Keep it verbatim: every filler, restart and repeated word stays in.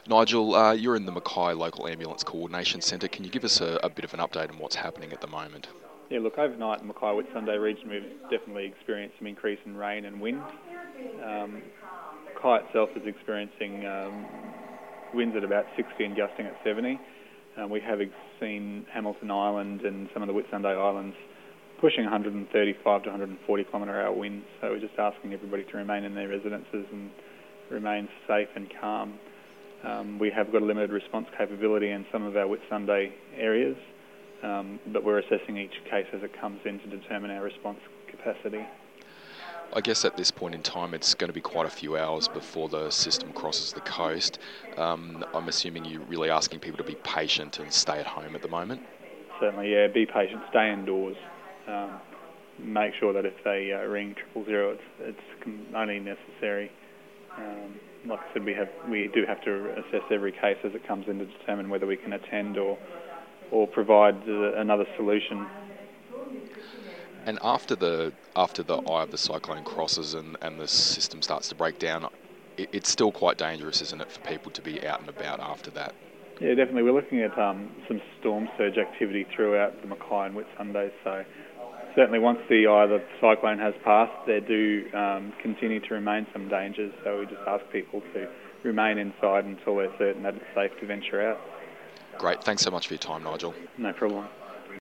Nigel, uh, you're in the Mackay Local Ambulance Coordination Centre. Can you give us a, a bit of an update on what's happening at the moment? Yeah, look, overnight in Mackay Whitsunday region we've definitely experienced some increase in rain and wind. Um, Mackay itself is experiencing um, winds at about sixty and gusting at seventy. Um, we have ex- seen Hamilton Island and some of the Whitsunday Islands pushing one thirty-five to one forty kilometre hour winds. So we're just asking everybody to remain in their residences and remain safe and calm. Um, we have got a limited response capability in some of our Whitsunday areas, um, but we're assessing each case as it comes in to determine our response capacity. I guess at this point in time it's going to be quite a few hours before the system crosses the coast. Um, I'm assuming you're really asking people to be patient and stay at home at the moment? Certainly, yeah, be patient, stay indoors. Um, make sure that if they uh, ring triple zero, it's, it's only necessary. Um, like I said, we have we do have to assess every case as it comes in to determine whether we can attend or or provide uh, another solution. And after the after the eye of the cyclone crosses and, and the system starts to break down, it, it's still quite dangerous, isn't it, for people to be out and about after that? Yeah, definitely. We're looking at um, some storm surge activity throughout the Mackay and Whitsundays. So certainly once the eye of the cyclone has passed, there do um, continue to remain some dangers. So we just ask people to remain inside until they're certain that it's safe to venture out. Great. Thanks so much for your time, Nigel. No problem.